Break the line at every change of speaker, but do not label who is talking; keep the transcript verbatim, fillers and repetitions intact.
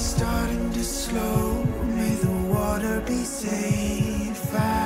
starting to slow. May the water be safe. I